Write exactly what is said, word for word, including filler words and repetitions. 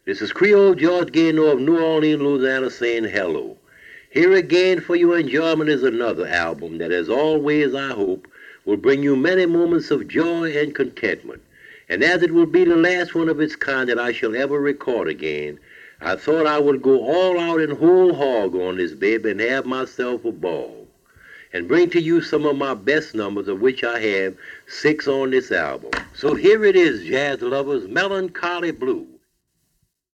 This is Creole George Gaynor of New Orleans, Louisiana, saying hello. Here again for your enjoyment is another album that, as always, I hope, will bring you many moments of joy and contentment. And as it will be the last one of its kind that I shall ever record again, I thought I would go all out and whole hog on this baby and have myself a ball, and bring to you some of my best numbers, of which I have six on this album. So here it is, jazz lovers, Melancholy Blue.